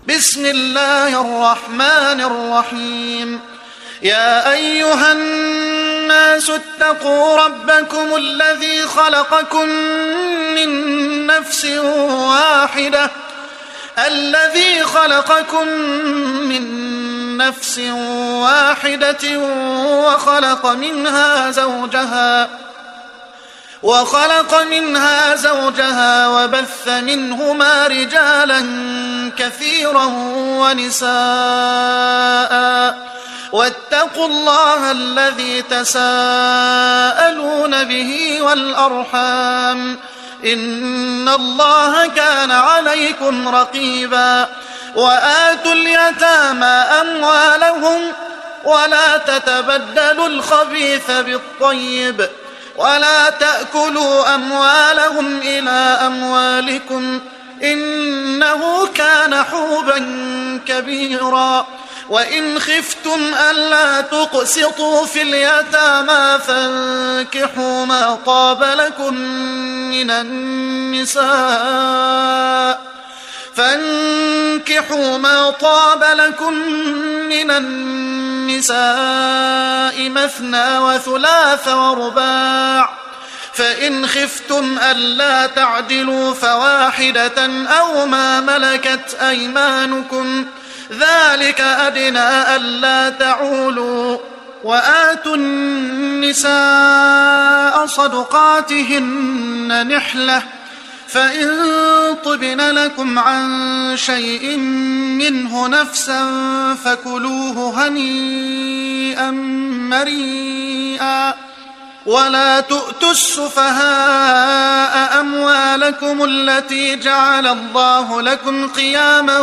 بسم الله الرحمن الرحيم. يا أيها الناس اتقوا ربكم الذي خلقكم من نفس واحدة وخلق منها زوجها وبث منهما رجالا كثيرا ونساء، واتقوا الله الذي تساءلون به والأرحام إن الله كان عليكم رقيبا. وآتوا اليتامى أموالهم ولا تتبدلوا الخبيث بالطيب ولا تأكلوا أموالهم إلى أموالكم إنه كان حوبا كبيرا. وإن خفتم ألا تقسطوا في اليتامى فانكحوا ما طاب لكم من النساء مثنى وثلاث ورباع، فإن خفتم ألا تعدلوا فواحدة أو ما ملكت أيمانكم ذلك أدنى ألا تعولوا. وآتوا النساء صدقاتهن نحلة، فإن طبن لكم عن شيء منه نفسا فكلوه هنيئا مريئا. ولا تؤتوا السفهاء أموالكم التي جعل الله لكم قياما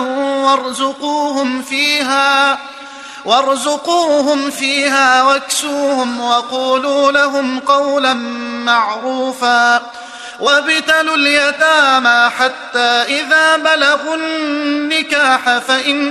وارزقوهم فيها واكسوهم وقولوا لهم قولا معروفا. وابتلوا اليتامى حتى إذا بلغوا النكاح فإن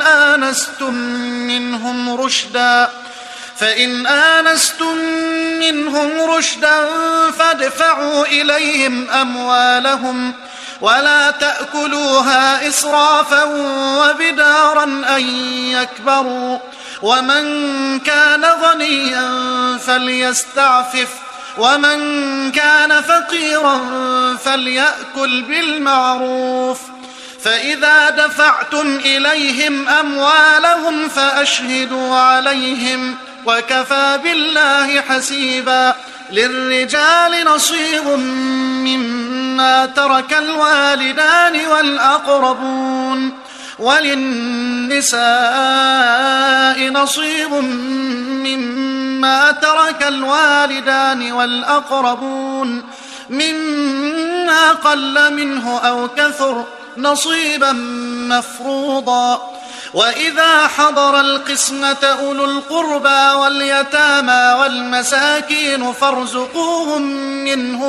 آنستم منهم رشدا فادفعوا إليهم أموالهم ولا تأكلوها إسرافا وبدارا أن يكبروا. ومن كان غنيا فليستعفف ومن كان فقيرا فليأكل بالمعروف. فإذا دفعتم إليهم أموالهم فأشهدوا عليهم وكفى بالله حسيبا. للرجال نصيب مما ترك الوالدان والأقربون وللنساء نصيب مما ترك الوالدان والأقربون مما قل منه أو كثر نصيبا مفروضا. وإذا حضر القسمة أولو القربى واليتامى والمساكين فارزقوهم منه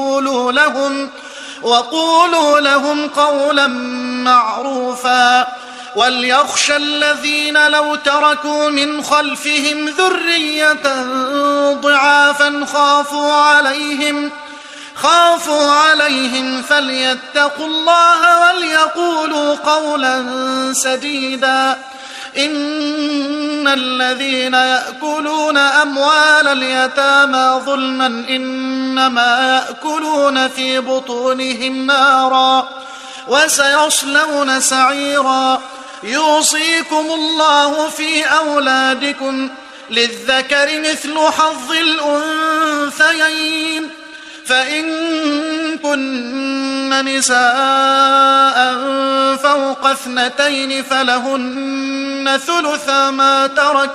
وقولوا لهم قولا معروفا. وليخشى الذين لو تركوا من خلفهم ذرية ضعافا خافوا عليهم فليتقوا الله وليقولوا قولا سديدا. إن الذين يأكلون أموال اليتامى ظلما إنما يأكلون في بطونهم نارا وسيصلون سعيرا. يوصيكم الله في أولادكم للذكر مثل حظ الأنثيين، فإن كن نساء فوق 2 فلهن ثلث ما ترك،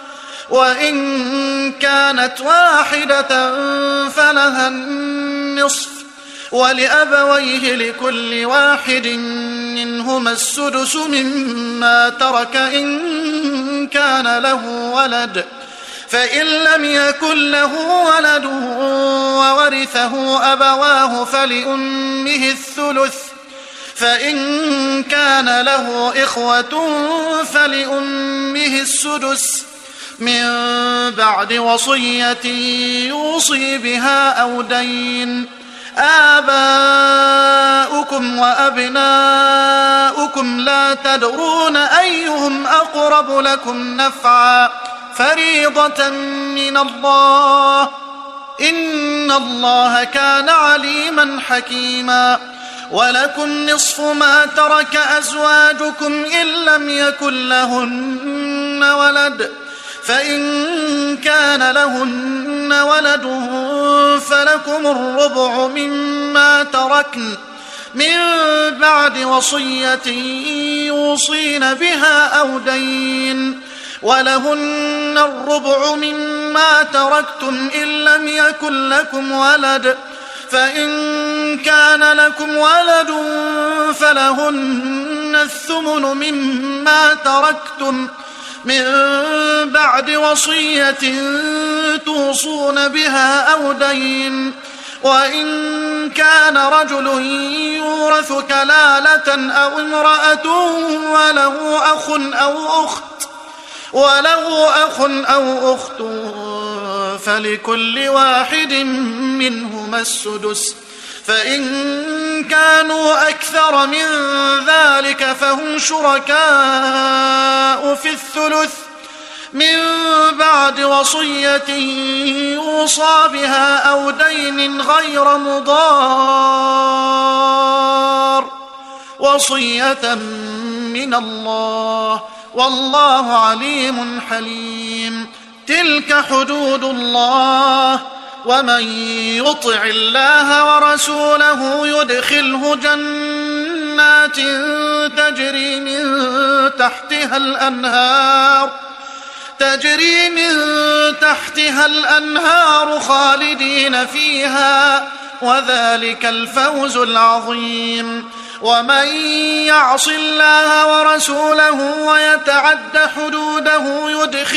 وإن كانت واحدة فلها النصف، ولأبويه لكل واحد منهما السدس مما ترك إن كان له ولد، فإن لم يكن له ولد وورثه أبواه فلأمه الثلث، فإن كان له إخوة فلأمه السدس من بعد وصية يوصي بها أو دين. آباؤكم وأبناؤكم لا تدرون أيهم أقرب لكم نفعا فريضة من الله إن الله كان عليما حكيما ولكم نصف ما ترك أزواجكم إن لم يكن لهن ولد فإن كان لهن ولد فلكم الربع مما تركن من بعد وصية يوصين بها أو دين ولهن الربع مما تركتم إن لم يكن لكم ولد فإن كان لكم ولد فلهن الثمن مما تركتم من بعد وصية توصون بها أو دين وإن كان رجل يورث كلالة أو امرأة وله أخ أو أخت فلكل واحد منهما السدس فإن كانوا أكثر من ذلك فهم شركاء في الثلث من بعد وصية يوصى بها أو دين غير مضار وصية من الله والله عليم حليم تلك حدود الله ومن يطع الله ورسوله يدخله جنات تجري من تحتها الأنهار خالدين فيها وذلك الفوز العظيم ومن يعص الله ورسوله ويتعد حدوده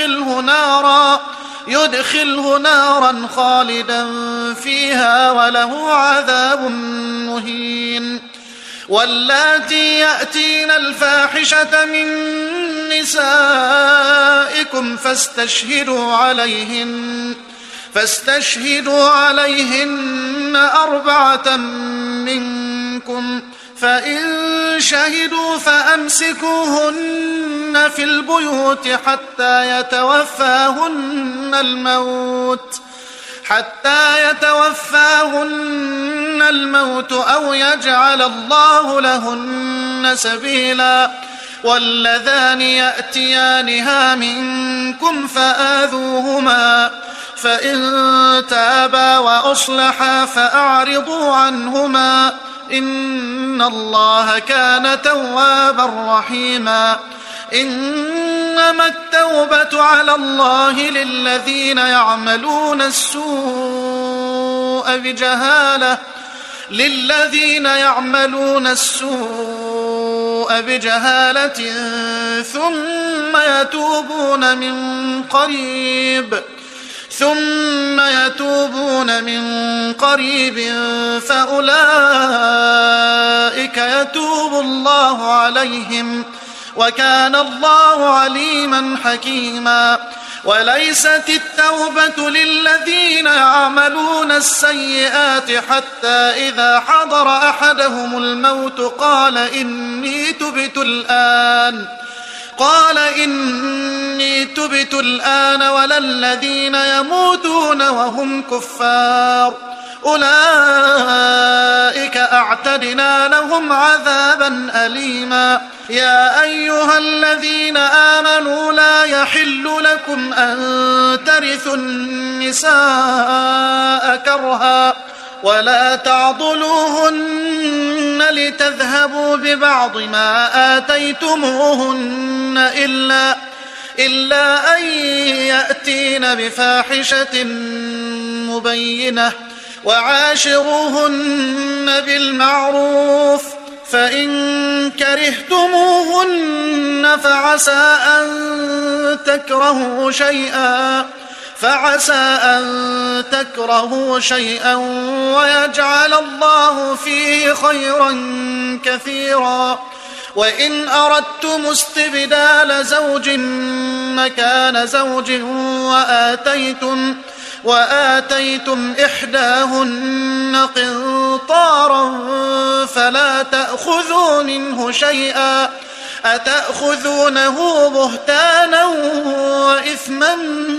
يدخله نارا خالدا فيها وله عذاب مهين واللاتي يأتين الفاحشة من نسائكم فاستشهدوا عليهن 4 منكم فإن شهدوا فأمسكوهن في البيوت حتى يتوفاهن الموت أو يجعل الله لهن سبيلا واللذان يأتيانها منكم فآذوهما فإن تابا وأصلحا فأعرضوا عنهما إن الله كان توابا رحيما إنما التوبة على الله للذين يعملون السوء بجهالة ثم يتوبون من قريب فأولئك يتوب الله عليهم وكان الله عليما حكيما وليست التوبة للذين يعملون السيئات حتى إذا حضر أحدهم الموت قال إني تبت الآن ولا الذين يموتون وهم كفار أولئك أعتدنا لهم عذابا أليما يا أيها الذين آمنوا لا يحل لكم أن ترثوا النساء كرها ولا تعضلوهن لتذهبوا ببعض ما آتيتموهن إلا أن يأتين بفاحشة مبينة وعاشروهن بالمعروف فإن كرهتموهن فعسى أن تكرهوا شيئا ويجعل الله فيه خيرا كثيرا وإن أردتم استبدال زوج مكان زوج وآتيتم إحداهن قنطارا فلا تأخذوا منه شيئا أتأخذونه بهتانا وإثما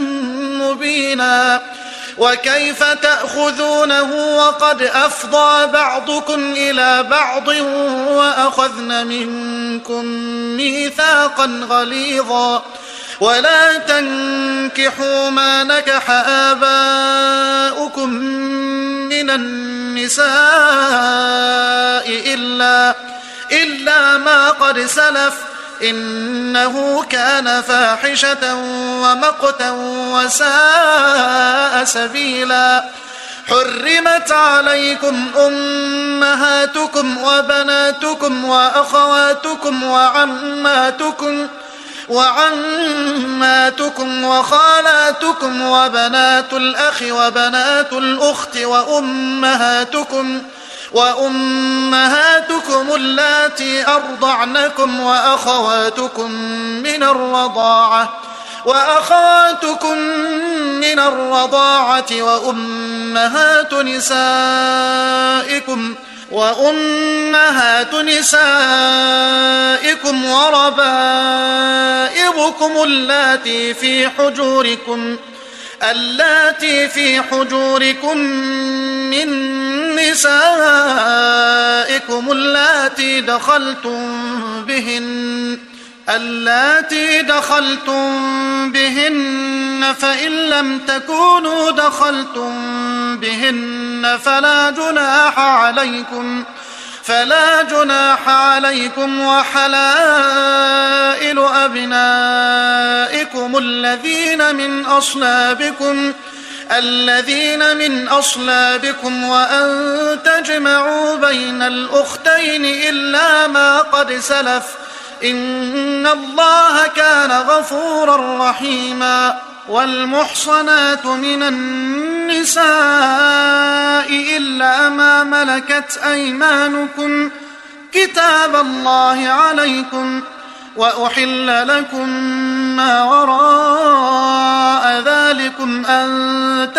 مبينا وكيف تأخذونه وقد أفضى بعضكم إلى بعض وأخذن منكم ميثاقا غليظا ولا تنكحوا ما نكح آباؤكم من النساء إلا ما قد سلف إنه كان فاحشة ومقتا وساء سبيلا حرمت عليكم أمهاتكم وبناتكم وأخواتكم وعماتكم وخالاتكم وبنات الأخ وبنات الأخت وأمهاتكم اللاتي أرضعنكم وأخواتكم من الرضاعة وأمهات نسائكم وربائبكم اللاتي في حجوركم من نسائكم اللاتي دخلتم بهن فإن لم تكونوا دخلتم بهن فلا جناح عليكم وحلائل أبنائكم الذين من أصلابكم وأن تجمعوا بين الأختين إلا ما قد سلف إن الله كان غفورا رحيما والمحصنات من النساء إلا ما ملكت أيمانكم كتاب الله عليكم وأحل لكم ما وراء ذلكم أن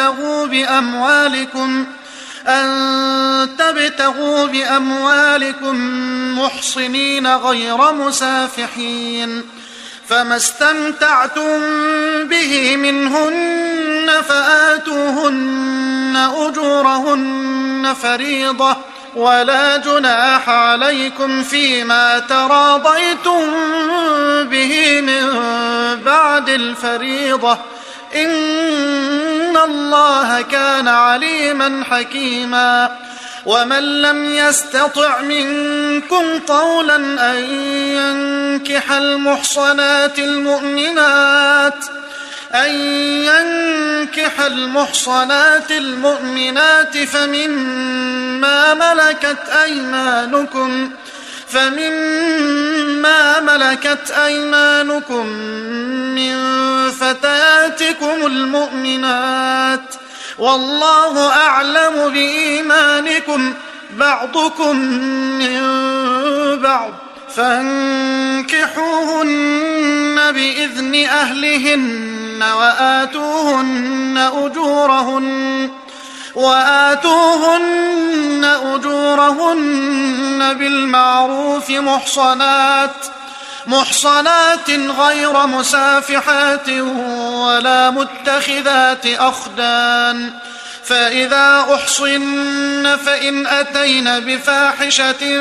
تبتغوا بأموالكم محصنين غير مسافحين فما استمتعتم به منهن فآتوهن أجورهن فريضة ولا جناح عليكم فيما تراضيتم به من بعد الفريضة إن الله كان عليما حكيما ومن لم يستطع منكم طولا أن ينكح المحصنات المؤمنات فمما ملكت أيمانكم من فتياتكم المؤمنات والله أعلم بإيمانكم بعضكم من بعض فانكحوهن بإذن أهلهن وآتوهن أجورهن بالمعروف محصنات غير مسافحات ولا متخذات أخدان فإذا أحصن فإن أتين بفاحشة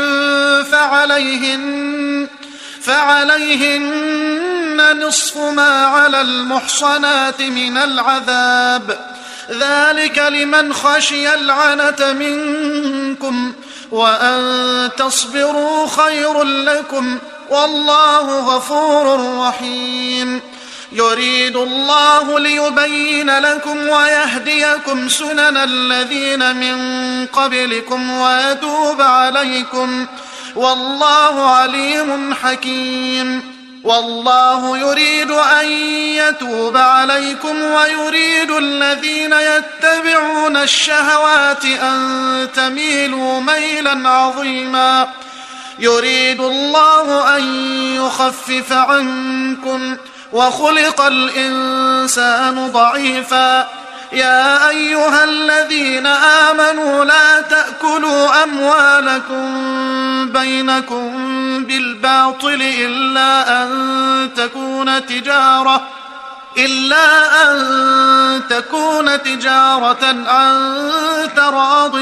فعليهن نصف ما على المحصنات من العذاب ذلك لمن خشي العنة منكم وأن تصبروا خير لكم والله غفور رحيم يريد الله ليبين لكم ويهديكم سنن الذين من قبلكم ويتوب عليكم والله عليم حكيم والله يريد أن يتوب عليكم ويريد الذين يتبعون الشهوات أن تميلوا ميلا عظيما يريد الله أن يخفف عنكم وخلق الإنسان ضعيفا يا أيها الذين آمنوا لا تأكلوا أموالكم بينكم بالباطل إلا أن تكون تجارة عن تراض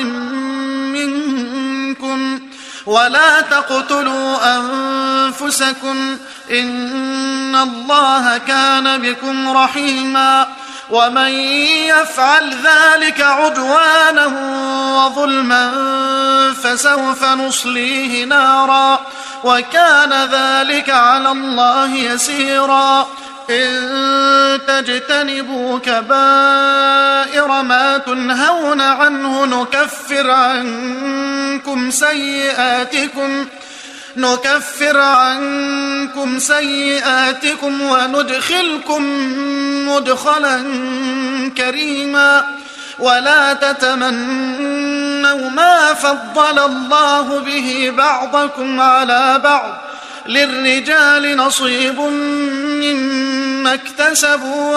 منكم ولا تقتلوا أنفسكم إن الله كان بكم رحيما ومن يفعل ذلك عدوانا وظلما فسوف نصليه نارا وكان ذلك على الله يسيرا إن تجتنبوا كبائر ما تنهون عنه نكفر عنكم سيئاتكم وندخلكم مدخلا كريما ولا تتمنوا ما فضل الله به بعضكم على بعض للرجال نصيب مما اكتسبوا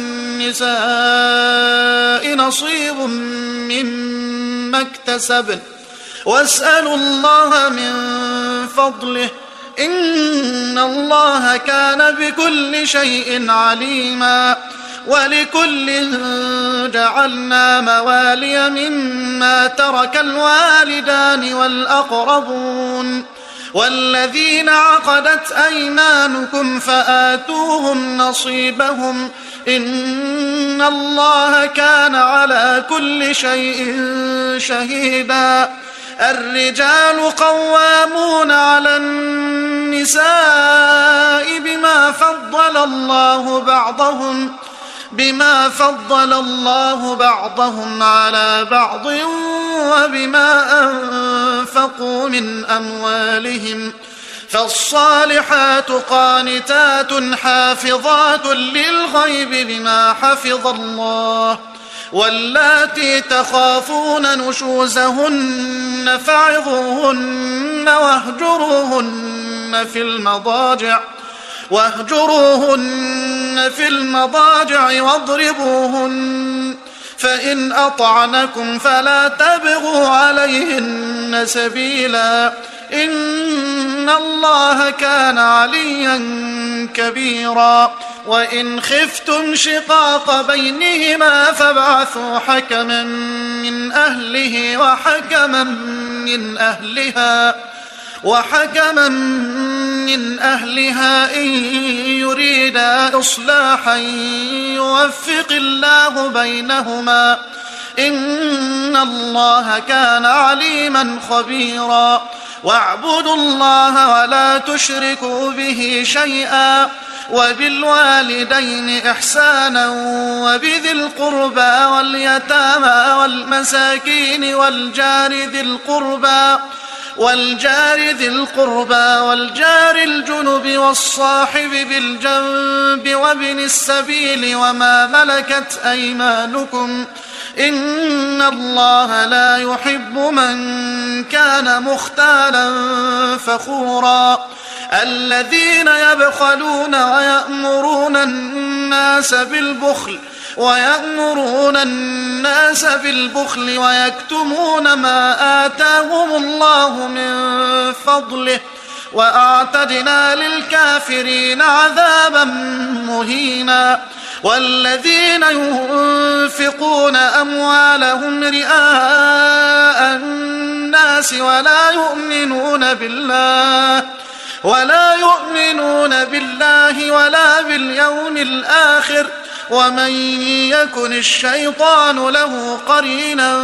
وللنساء نصيب مما اكتسبن واسألوا الله من فضله إن الله كان بكل شيء عليما ولكل جعلنا موالي مما ترك الوالدان والأقربون والذين عقدت أيمانكم فآتوهم نصيبهم إن الله كان على كل شيء شهيدا الرجال قوامون على النساء بما فضل الله بعضهم على بعض وبما أنفقوا من أموالهم فالصالحات قانتات حافظات للغيب بما حفظ الله واللاتي تخافون نشوزهن فعظوهن واهجروهن في المضاجع واضربوهن فإن أطعنكم فلا تبغوا عليهن سبيلا إن الله كان عليا كبيرا وإن خفتم شقاق بينهما فابعثوا حكما من أهله وحكما من أهلها إن يريدا إصلاحا يوفق الله بينهما إن الله كان عليما خبيرا واعبدوا الله ولا تشركوا به شيئا وبالوالدين إحسانا وبذي القربى واليتامى والمساكين والجار ذي القربى والجار الجنب والصاحب بالجنب وابن السبيل وما ملكت أيمانكم إن الله لا يحب من كان مختالا فخورا الذين يبخلون ويأمرون الناس بالبخل ويكتمون ما آتاهم الله من فضله وأعتدنا للكافرين عذابا مهينا والذين ينفقون أموالهم رئاء الناس ولا يؤمنون بالله ولا باليوم الآخر ومن يكن الشيطان له قرينا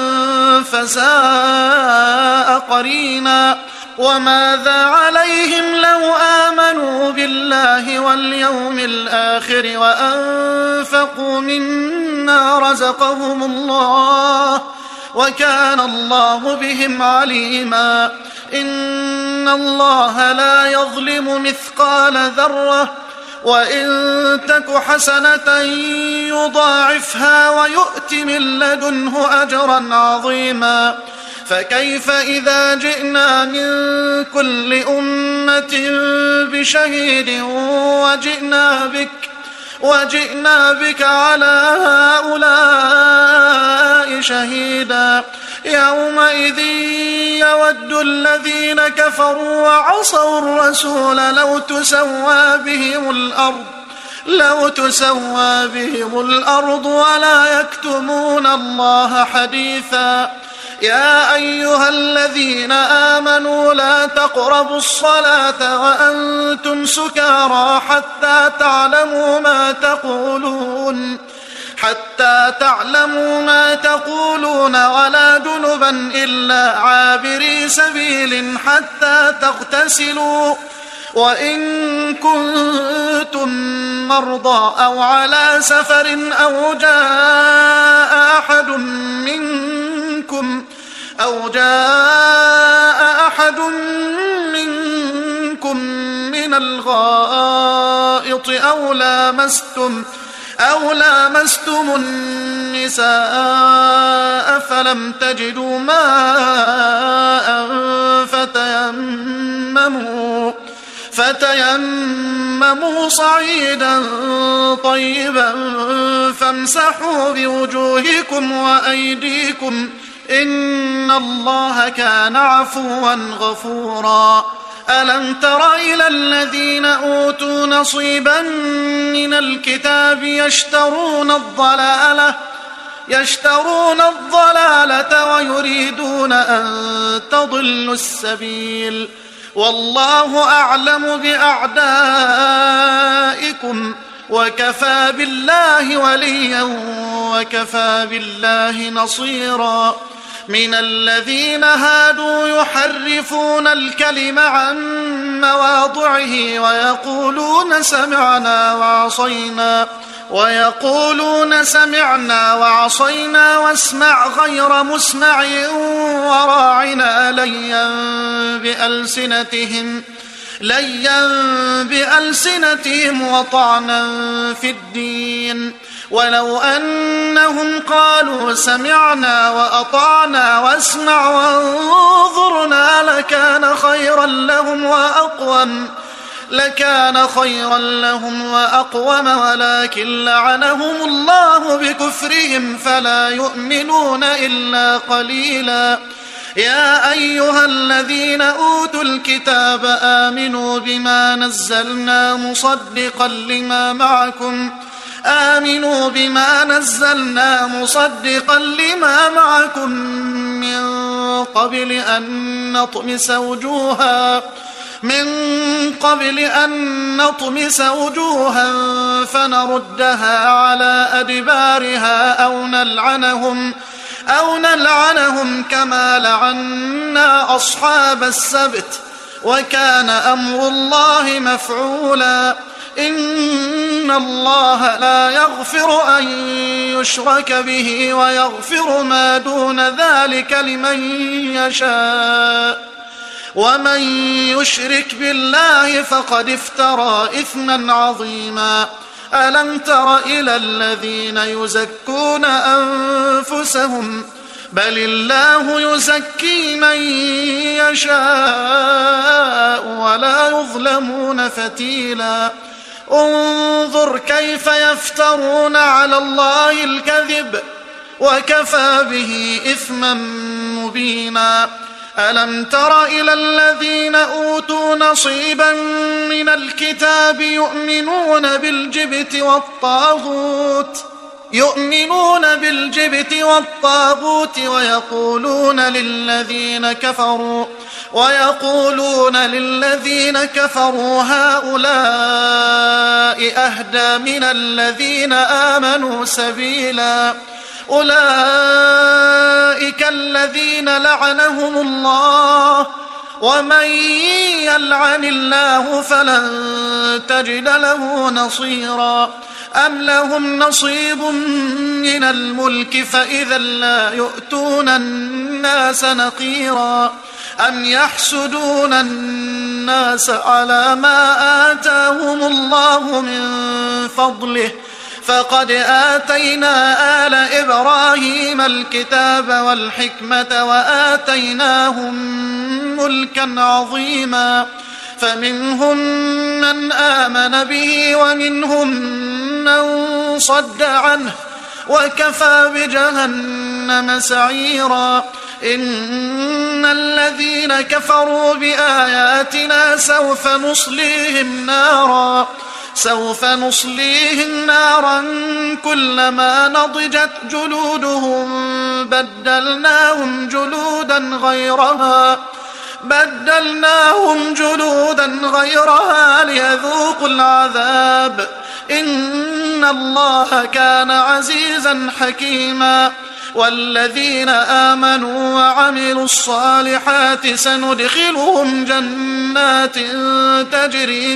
فساء قرينا وماذا عليهم لو آمنوا بالله واليوم الآخر وأنفقوا مما رزقهم الله وكان الله بهم عليما إن الله لا يظلم مثقال ذرة وإن تك حسنة يضاعفها ويؤت من لدنه أجرا عظيما فكيف إذا جئنا من كل أمة بشهيد وجئنا بك على هؤلاء شهيدا يومئذ يود الذين كفروا وعصوا الرسول لو تسوى بهم الأرض ولا يكتمون الله حديثا يا أيها الذين آمنوا لا تقربوا الصلاة وأنتم سكارى حتى تعلموا ما تقولون ولا جنبا إلا عابري سبيل حتى تغتسلوا وإن كنتم مرضى أو على سفر أو جاء أحد منكم من الغائط أو لامستم النساء فلم تجدوا ماء فتيمموا صعيدا طيبا فامسحوا بوجوهكم وأيديكم إن الله كان عفوا غفورا ألم تر إلى الذين أوتوا نصيبا من الكتاب يشترون الضلالة ويريدون أن تضلوا السبيل والله أعلم بأعدائكم وكفى بالله وليا وكفى بالله نصيرا من الذين هادوا يحرفون الكلم عن مواضعه ويقولون سمعنا وعصينا واسمع غير مسمع وراعنا ليا بألسنتهم وطعنا في الدين ولو أنهم قالوا سمعنا وأطعنا واسمع وانظرنا لكان خيرا لهم وأقوم ولكن لعنهم الله بكفرهم فلا يؤمنون إلا قليلا يا أيها الذين أوتوا الكتاب آمنوا بما نزلنا مصدقا لما معكم من قبل أن نطمس وجوها فنردها على أدبارها أو نلعنهم كما لعنا أصحاب السبت وكان أمر الله مفعولا إن الله لا يغفر أن يشرك به ويغفر ما دون ذلك لمن يشاء ومن يشرك بالله فقد افترى إثما عظيما ألم تر إلى الذين يزكون أنفسهم بل الله يزكي من يشاء ولا يظلمون فتيلا انظر كيف يفترون على الله الكذب وكفى به إثما مبينا ألم تر إلى الذين أوتوا نصيبا من الكتاب يؤمنون بالجبت والطاغوت ويقولون للذين كفروا هؤلاء أهدى من الذين آمنوا سبيلا أولئك الذين لعنهم الله ومن يلعن الله فلن تجد له نصيرا أم لهم نصيب من الملك فإذا لا يؤتون الناس نقيرا أم يحسدون الناس على ما آتاهم الله من فضله فقد آتينا آل إبراهيم الكتاب والحكمة وآتيناهم ملكا عظيما فمنهم من آمن به ومنهم من صد عنه وكفى بجهنم سعيرا. إن الذين كفروا بآياتنا سوف نصليهم نارا كلما نضجت جلودهم بدلناهم جلودا غيرها ليذوقوا العذاب. إن الله كان عزيزا حكيما. والذين آمنوا وعملوا الصالحات سندخلهم جنات تجري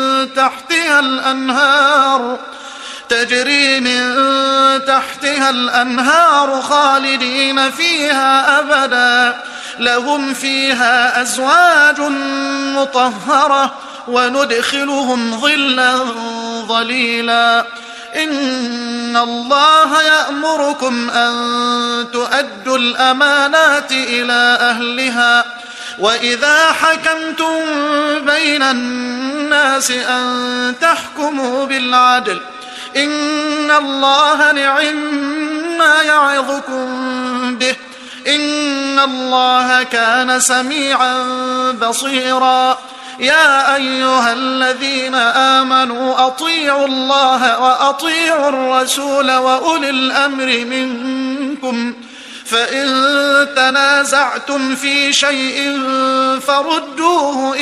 من تحتها الأنهار خالدين فيها أبدا. لهم فيها أزواج مطهرة وندخلهم ظلا ظليلا. إن الله يأمركم أن تؤدوا الأمانات إلى أهلها وإذا حكمتم بين الناس أن تحكموا بالعدل. إن الله نعما يعظكم به. إن الله كان سميعا بصيرا. يا أيها الذين آمنوا أطيعوا الله وأطيعوا الرسول وأولي الأمر منكم. فإن تنازعتم في شيء فردوه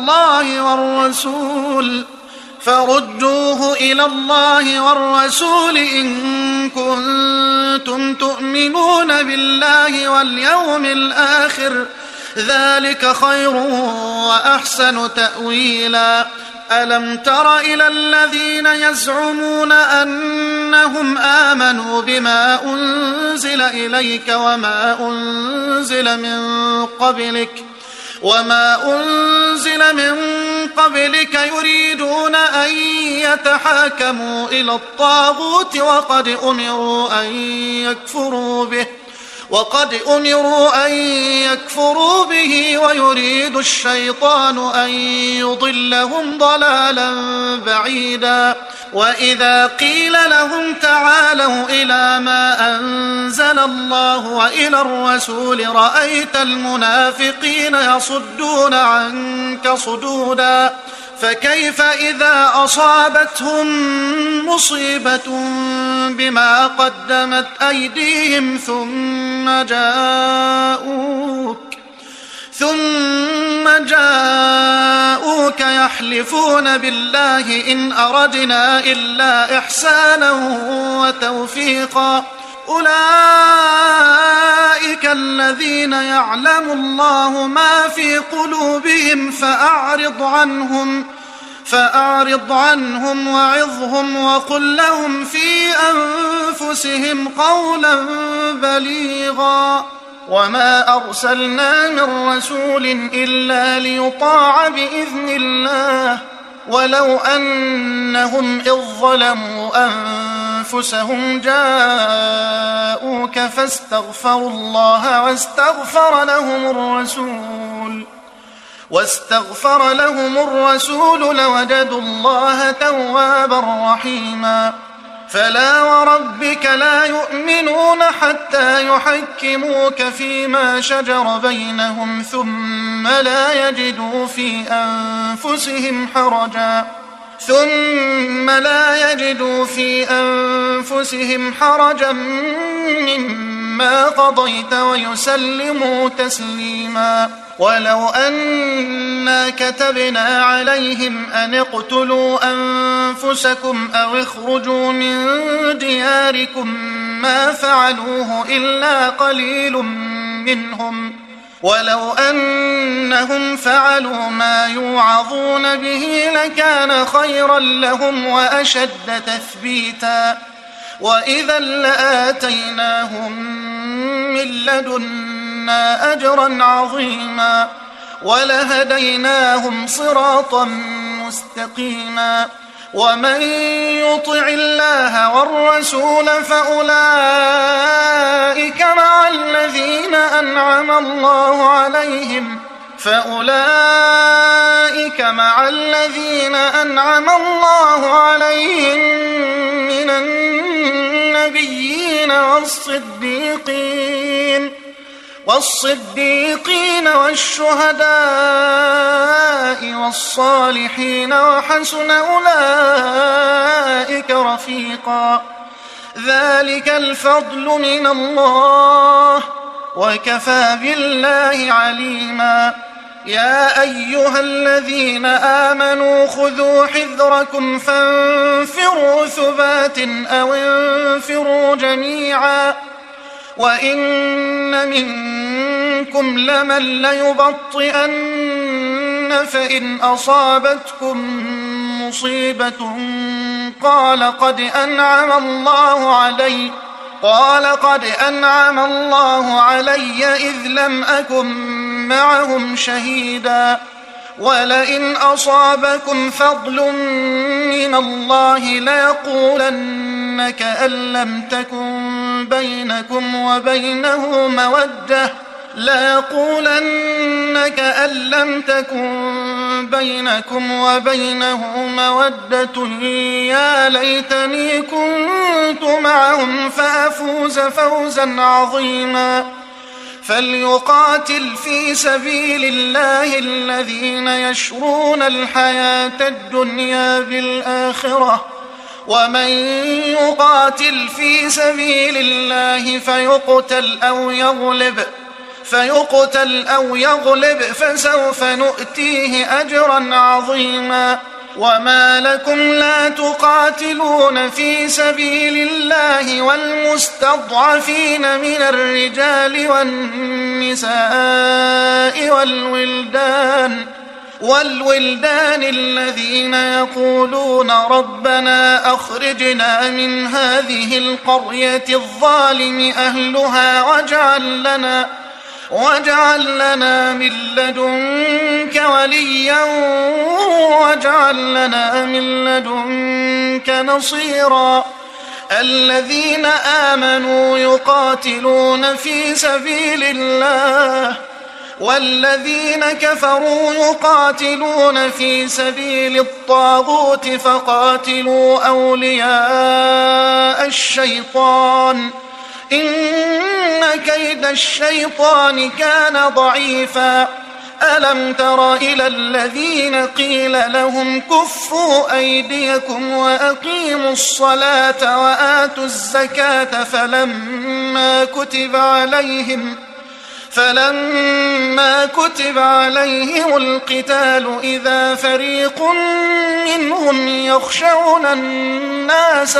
إلى الله والرسول إن كنتم تؤمنون بالله واليوم الآخر. ذلك خير وأحسن تأويلا. ألم تر إلى الذين يزعمون أنهم آمنوا بما أنزل إليك وما أنزل من قبلك يريدون أن يتحاكموا إلى الطاغوت وقد أمروا أن يكفروا به ويريد الشيطان أن يضلهم ضلالا بعيدا. وإذا قيل لهم تعالوا إلى ما أنزل الله وإلى الرسول رأيت المنافقين يصدون عنك صدودا. فكيف إذا أصابتهم مصيبة بما قدمت أيديهم ثم جاءوك يحلفون بالله إن أردنا إلا إحسانا وتوفيقا. أولئك الذين يعلم الله ما في قلوبهم فأعرض عنهم وعظهم وقل لهم في أنفسهم قولا بليغا. وما أرسلنا من رسول إلا ليطاع بإذن الله ولو أنهم إذ ظلموا أنفسهم جاءوك فاستغفروا الله واستغفر لهم الرسول لوجدوا الله توابا رحيما. فلا وربك لا يؤمنون حتى يحكموك فيما شجر بينهم ثم لا يجدوا في أنفسهم حرجا مما قضيت ويسلموا تسليما. ولو أنا كتبنا عليهم أن اقتلوا أنفسكم أو اخرجوا من دياركم ما فعلوه إلا قليل منهم ولو أنهم فعلوا ما يوعظون به لكان خيرا لهم وأشد تثبيتا. وإذا لآتيناهم من لدنا أجرا عظيما ولهديناهم صراطا مستقيما. ومن يطع الله والرسول فأولئك مع الذين أنعم الله عليهم من النبيين والصديقين والشهداء والصالحين وحسن أولئك رفيقا ذلك الفضل من الله وكفى بالله عليما يا أيها الذين آمنوا خذوا حذركم فانفروا ثبات أو انفروا جميعا وإن منكم لمن ليبطئن فإن أصابتكم مصيبة قال قد أنعم الله علي إذ لم أكن معهم شهيدا ولئن أصابكم فضل من الله ليقولن كأن لم تكن بينكم وبينه مودة يا ليتني كنت معهم فأفوز فوزا عظيما فليقاتل في سبيل الله الذين يشرون الحياة الدنيا بالآخرة ومن يقاتل في سبيل الله فيقتل أو يغلب فسوف نؤتيه أجرا عظيما وما لكم لا تقاتلون في سبيل الله والمستضعفين من الرجال والنساء والولدان الذين يقولون ربنا أخرجنا من هذه القرية الظالم أهلها واجعل لنا من لدنك وليا واجعل لنا من لدنك نصيرا الذين آمنوا يقاتلون في سبيل الله والذين كفروا يقاتلون في سبيل الطاغوت فقاتلوا أولياء الشيطان إن كيد الشيطان كان ضعيفا ألم تر إلى الذين قيل لهم كفوا أيديكم وأقيموا الصلاة وآتوا الزكاة فلما كتب عليهم القتال إذا فريق منهم يخشون الناس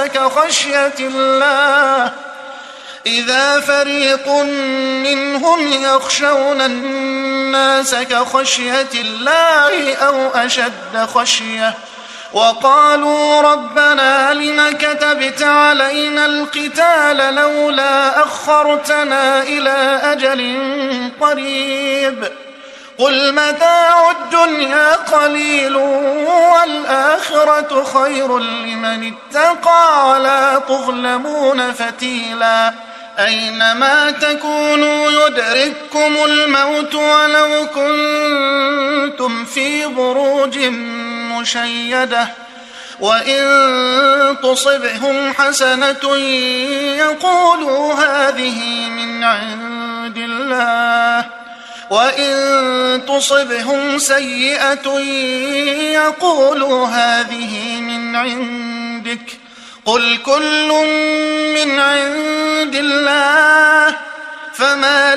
كخشية الله أو أشد خشية وقالوا ربنا لم كتبت علينا القتال لولا أخرتنا إلى أجل قريب قل متاع الدنيا قليل والآخرة خير لمن اتقى ولا تظلمون فتيلا أينما تكونوا يدرككم الموت ولو كنتم في بروج مشيدة وإن تصبهم حسنة يقولوا هذه من عند الله وإن تصبهم سيئة يقولوا هذه من عندك قل كل من عند الله فما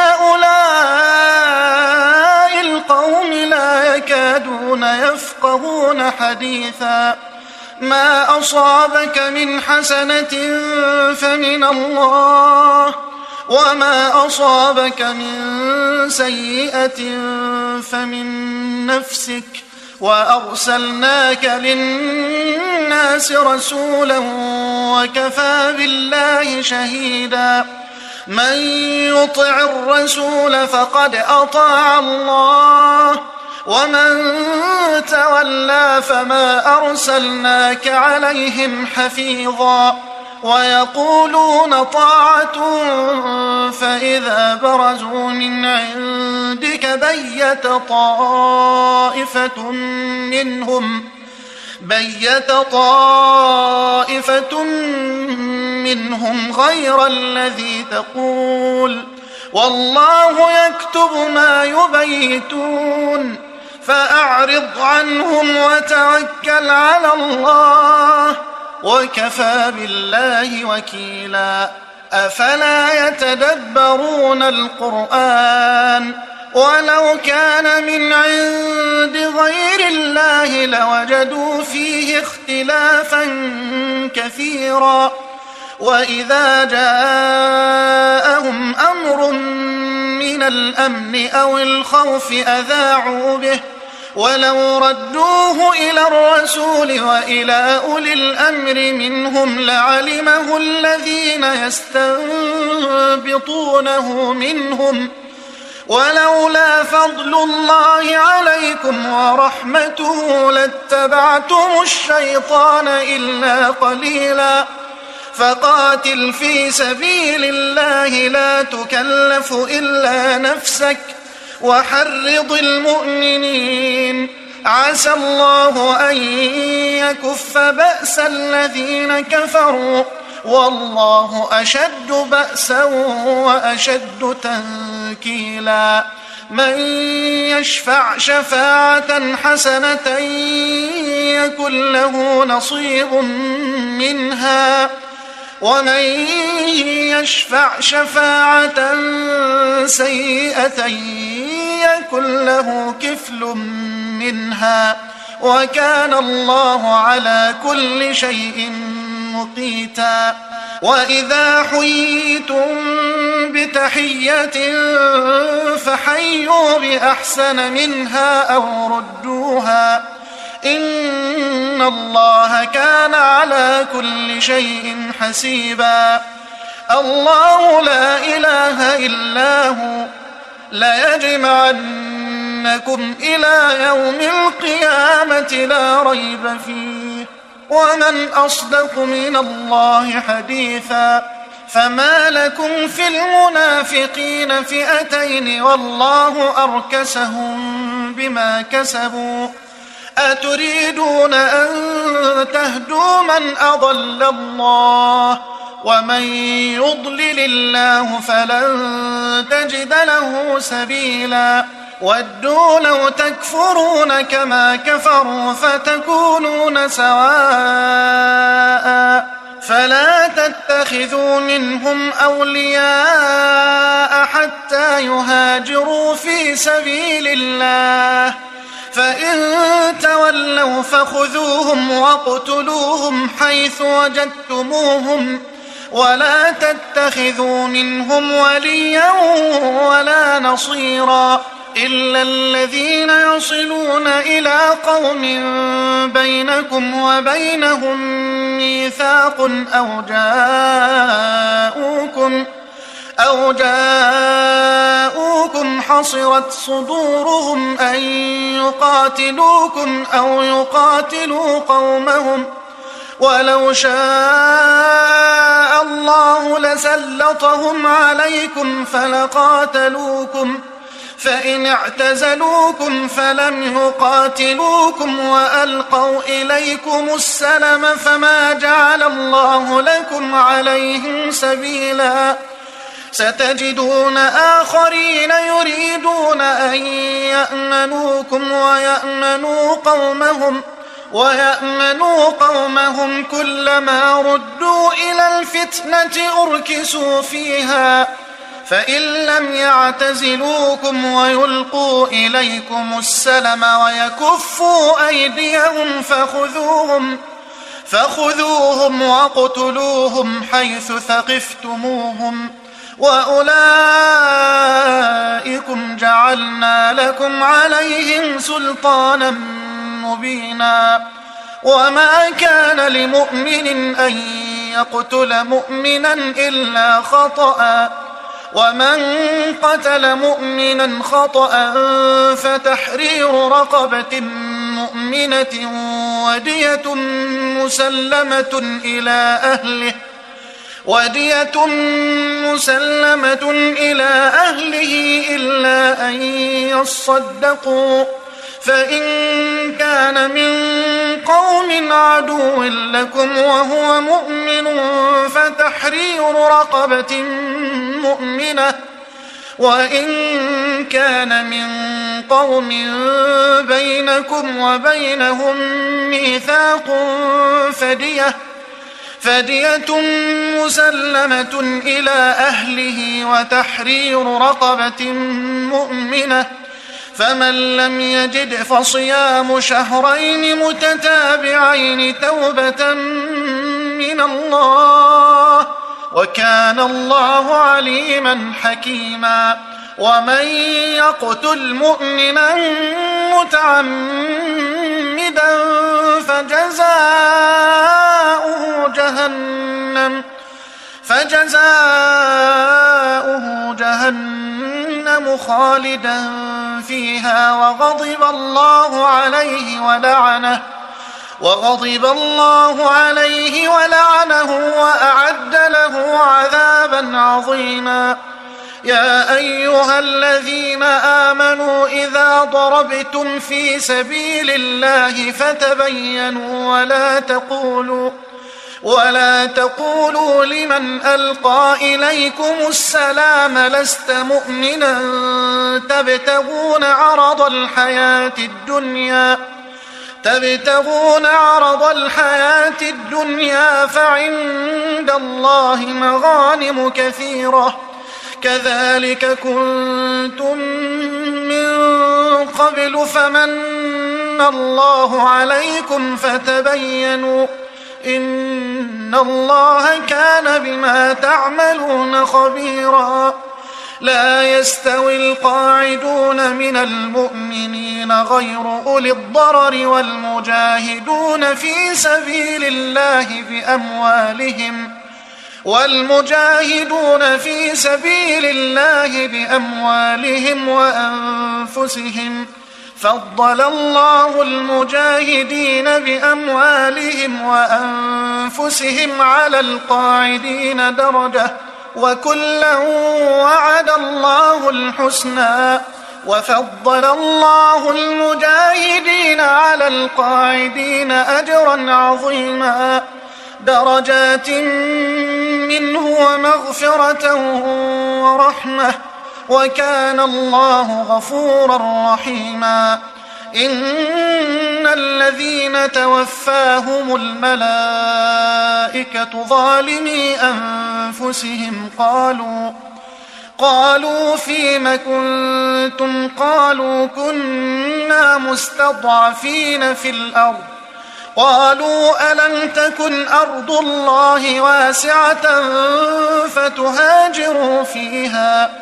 لهؤلاء القوم لا يكادون يفقهون حديثا ما أصابك من حسنة فمن الله وما أصابك من سيئة فمن نفسك وأرسلناك للناس رسولا وكفى بالله شهيدا من يطع الرسول فقد أطاع الله ومن تولى فما أرسلناك عليهم حفيظا ويقولون طاعة فإذا برزوا من عندك بيت طائفة بيت طائفة منهم غير الذي تقول والله يكتب ما يبيتون فأعرض عنهم وتوكل على الله وكفى بالله وكيلا أفلا يتدبرون القرآن ولو كان من عند غير الله لوجدوا فيه اختلافا كثيرا وإذا جاءهم أمر من الأمن أو الخوف أذاعوا به ولو ردوه إلى الرسول وإلى أولي الأمر منهم لعلمه الذين يستنبطونه منهم ولولا فضل الله عليكم ورحمته لاتبعتم الشيطان إلا قليلا فقاتل في سبيل الله لا تكلف إلا نفسك وحرض المؤمنين عسى الله أن يكف بأس الذين كفروا والله أشد بأسا وأشد تنكيلا من يشفع شفاعة حسنة يكن له نصيب منها ومن يشفع شفاعة سيئة يكن له كفل منها وكان الله على كل شيء مقيتا وإذا حييتم بتحية فحيوا بأحسن منها أو ردوها إن الله كان على كل شيء حسيبا الله لا إله إلا هو ليجمعنكم إلى يوم القيامة لا ريب فيه ومن أصدق من الله حديثا فما لكم في المنافقين فئتين والله أركسهم بما كسبوا أتريدون أن تهدوا من أضل الله ومن يضلل الله فلن تجد له سبيلا ودوا لو تكفرون كما كفروا فتكونون سواء فلا تتخذوا منهم أولياء حتى يهاجروا في سبيل الله فإن تولوا فخذوهم واقتلوهم حيث وجدتموهم ولا تتخذوا منهم وليا ولا نصيرا إلا الذين يصلون إلى قوم بينكم وبينهم ميثاق أو جاءوكم حصرت صدورهم أن يقاتلوكم أو يقاتلوا قومهم ولو شاء الله لسلطهم عليكم فلقاتلوكم فإن اعتزلوكم فلم يقاتلوكم وألقوا إليكم السلم فما جعل الله لكم عليهم سبيلا ستجدون آخرين يريدون أن يأمنوكم ويأمنوا قومهم كلما ردوا إلى الفتنة أركسوا فيها فإن لم يعتزلوكم ويلقوا إليكم السلم ويكفوا أيديهم فخذوهم واقتلوهم حيث ثقفتموهم وأولئكم جعلنا لكم عليهم سلطانا مبينا وما كان لمؤمن أن يقتل مؤمنا إلا خطأ ومن قتل مؤمنا خطأ فتحرير رقبة مؤمنة ودية مسلمة إلى أهله إلا أن يصدقوا فإن كان من قوم عدو لكم وهو مؤمن فتحرير رقبة مؤمنة، وإن كان من قوم بينكم وبينهم ميثاق فدية مسلمة إلى أهله وتحرير رقبة مؤمنة، فمن لم يجد فصيام شهرين متتابعين توبة من الله، وكان الله عليما حكيما. ومن يقتل مؤمنا متعمدا فجزاؤه جهنم خالدا فيها وغضب الله عليه ولعنه وأعد له عذابا عظيما. يا أيها الذين آمنوا إذا ضربتم في سبيل الله فتبينوا ولا تقولوا لمن ألقى إليكم السلام لست مؤمنا تبتغون عرض الحياة الدنيا فعند الله مغانم كثيرة كذلك كنتم من قبل فمن الله عليكم فتبينوا إن الله كان بما تعملون خبيرا. لا يستوي القاعدون من المؤمنين غير أولي الضرر والمجاهدون في سبيل الله بأموالهم وأنفسهم فضل الله المجاهدين بأموالهم وأنفسهم على القاعدين درجة وكلا وعد الله الحسنى وفضل الله المجاهدين على القاعدين أجرا عظيما درجات منه ومغفرة ورحمة وكان الله غفورا رحيما. إن الذين توفاهم الملائكة ظالمي أنفسهم قالوا فيم كنتم قالوا كنا مستضعفين في الأرض قالوا ألم تكن أرض الله واسعة فتهاجروا فيها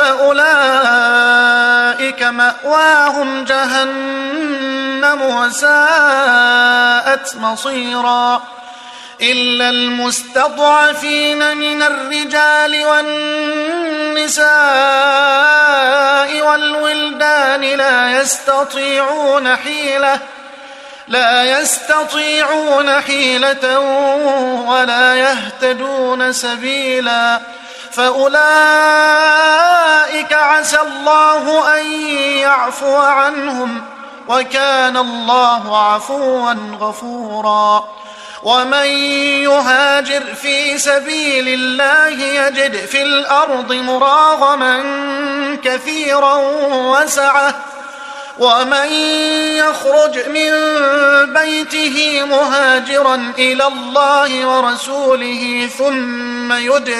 فأولئك مأواهم جهنم وساءت مصيرا. إلا المستضعفين من الرجال والنساء والولدان لا يستطيعون حيلة ولا يهتدون سبيلا فأولئك عسى الله أن يعفو عنهم وكان الله عفوا غفورا. ومن يهاجر في سبيل الله يجد في الأرض مراغما كثيرا وسعة ومن يخرج من بيته مهاجرا إلى الله ورسوله ثم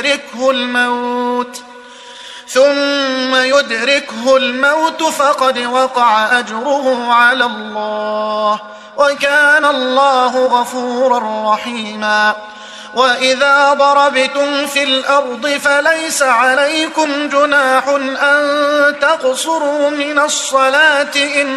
يدركه الموت فقد وقع أجره على الله وكان الله غفورا رحيما. وإذا ضربتم في الأرض فليس عليكم جناح أن تقصروا من الصلاة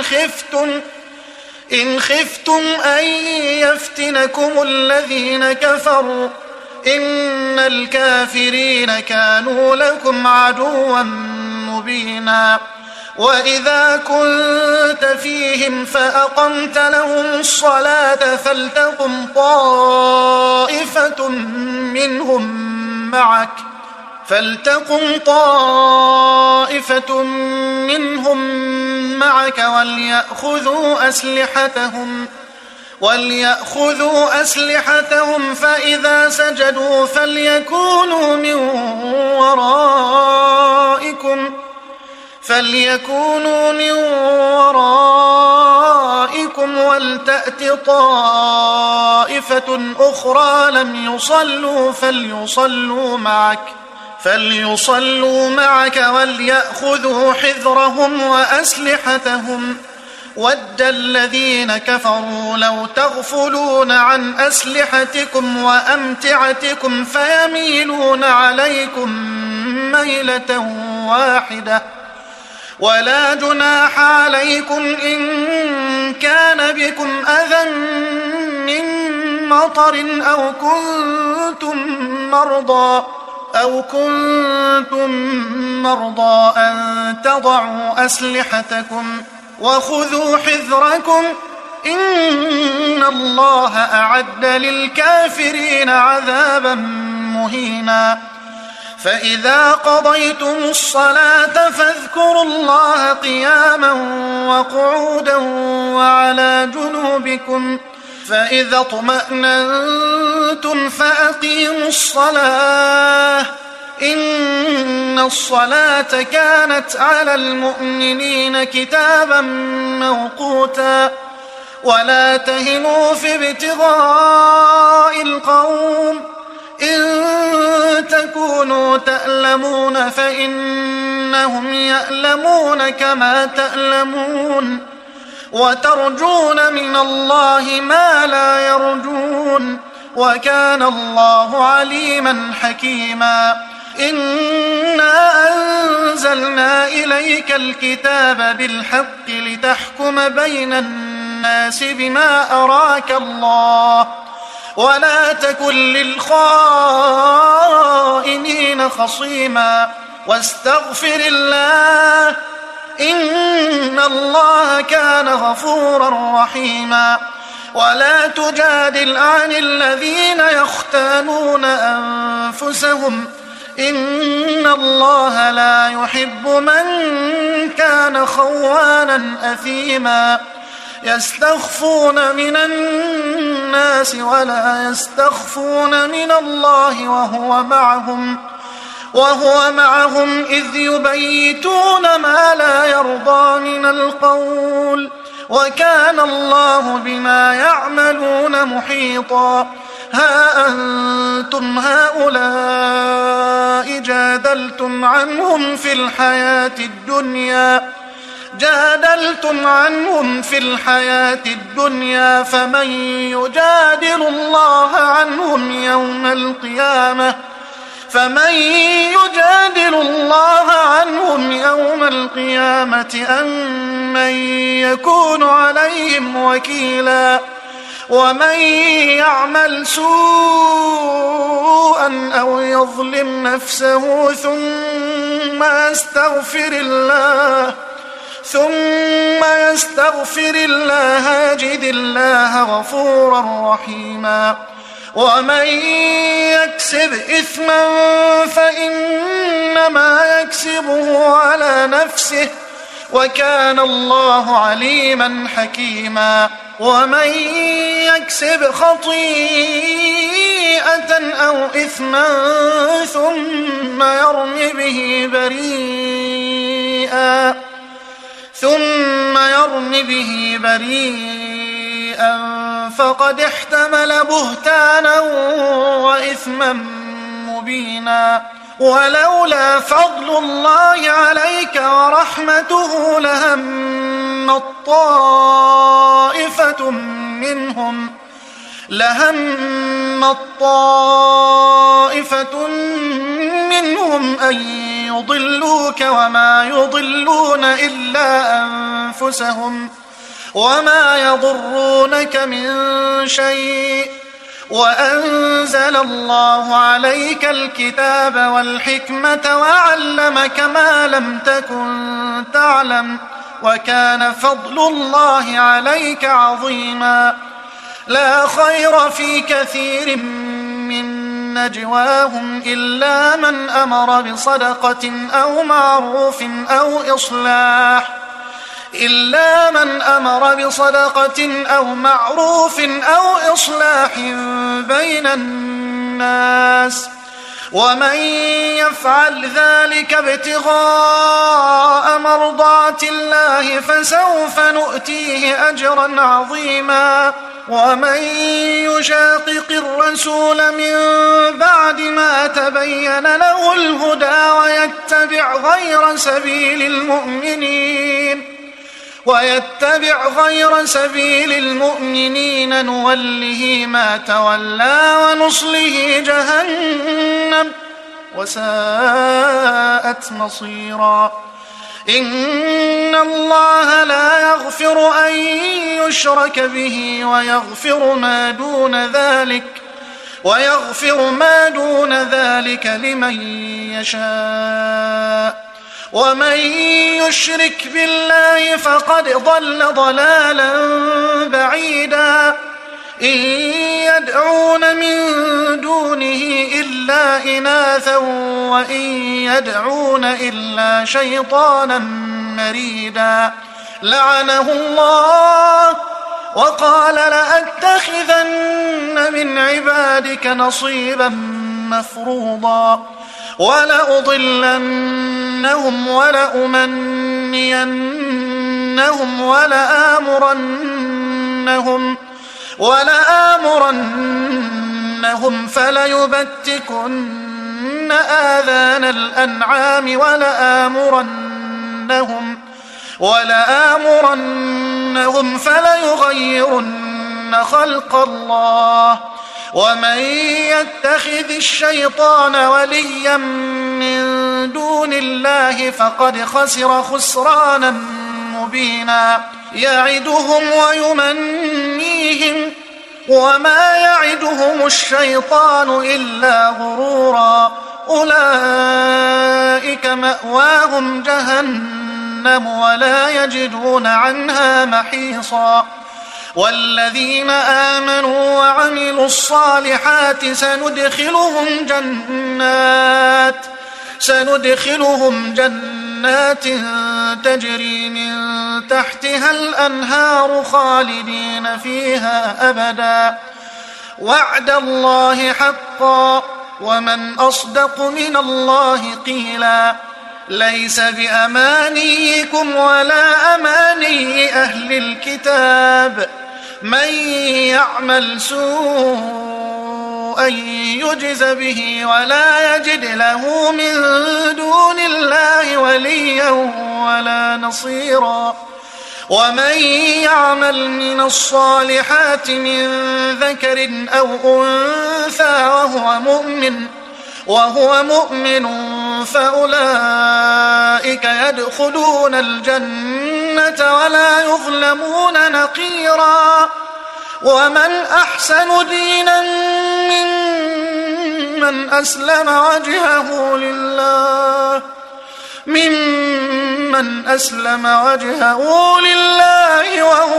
إن خفتم أن يفتنكم الذين كفروا إن الكافرين كانوا لكم عدوا مبينا. وإذا كنت فيهم فأقمت لهم الصلاة فلتقم طائفة منهم معك فلتقم طائفة منهم معك وليأخذوا أسلحتهم فإذا سجدوا فليكونوا من ورائكم ولتأت طائفة أخرى لم يصلوا فليصلوا معك وليأخذوا حذرهم وأسلحتهم. ود الذين كفروا لو تغفلون عن أسلحتكم وأمتعتكم فيميلون عليكم ميلة واحدة. ولا جناح عليكم إن كان بكم أذى من مطر أو كنتم مرضى أن تضعوا أسلحتكم وخذوا حذركم إن الله أعد للكافرين عذابا مهينا. فإذا قضيتم الصلاة فاذكروا الله قياما وقعودا وعلى جنوبكم فإذا اطمأننتم فأقيموا الصلاة إن الصلاة كانت على المؤمنين كتابا موقوتا. ولا تهنوا في ابتغاء القوم إن تكونوا تألمون فإنهم يألمون كما تألمون وترجون من الله ما لا يرجون وكان الله عليما حكيما. إنا أنزلنا إليك الكتاب بالحق لتحكم بين الناس بما أراك الله ولا تكن للخائنين خصيما واستغفر الله إن الله كان غفورا رحيما. ولا تجادل عن الذين يختانون أنفسهم إن الله لا يحب من كان خوانا أثيما. يستخفون من الناس ولا يستخفون من الله وهو معهم إذ يبيتون ما لا يرضى من القول وكان الله بما يعملون محيطا. ها أنتم هؤلاء جادلتم عنهم في الحياة الدنيا فمن يجادل الله عنهم يوم القيامة أم من يكون عليهم وكيلا. ومن يعمل سوءا أو يظلم نفسه ثم يستغفر الله يجد الله غفورا رحيما. ومن يكسب إثما فإنما يكسبه على نفسه وكان الله عليما حكيما. ومن يكسب خطيئة أو إثما ثم يرم به بريئا فقد احتمل بهتانا وإثما مبينا. ولولا فضل الله عليك ورحمته لهمت طائفة منهم أن يضلوك وما يضلون إلا أنفسهم وما يضرونك من شيء. وأنزل الله عليك الكتاب والحكمة وعلمك ما لم تكن تعلم وكان فضل الله عليك عظيما. لا خير في كثير من نجواهم إلا من أمر بصدقة أو معروف أو إصلاح بين الناس، ومن يفعل ذلك ابتغاء مرضات الله فسوف نؤتيه أجرا عظيما. ومن يشاقق الرسول من بعد ما تبين له الهدى ويتبع غير سبيل المؤمنين نوله ما تولى ونصله جهنم وساءت مصيرا. إن الله لا يغفر أن يشرك به ويغفر ما دون ذلك لمن يشاء، ومن يشرك بالله فقد ضل ضلالا بعيدا. إن يدعون من دونه إلا إناثا وإن يدعون إلا شيطانا مريدا، لعنه الله وقال لأتخذن من عبادك نصيبا مفروضا ولأضلنهم ولأمنينهم ولآمرنهم فليبتكن آذان الأنعام ولآمرنهم فليغيرن خلق الله. ومن يتخذ الشيطان وليا من دون الله فقد خسر خسرانا مبينا. يعدهم ويمنيهم وما يعدهم الشيطان إلا غرورا. أولئك مأواهم جهنم ولا يجدون عنها محيصا. والذين آمنوا وعملوا الصالحات سندخلهم جنات تجري من تحتها الأنهار خالدين فيها أبدا، وعد الله حقا ومن أصدق من الله قيلا. ليس بأمانيكم ولا أماني أهل الكتاب، من يعمل سوءا يجز به ولا يجد له من دون الله وليا ولا نصيرا. ومن يعمل من الصالحات من ذكر أو أنثى وهو مؤمن فأولئك يدخلون الجنة ولا يظلمون نقيرا. ومن أحسن دينا ممن أسلم وجهه لله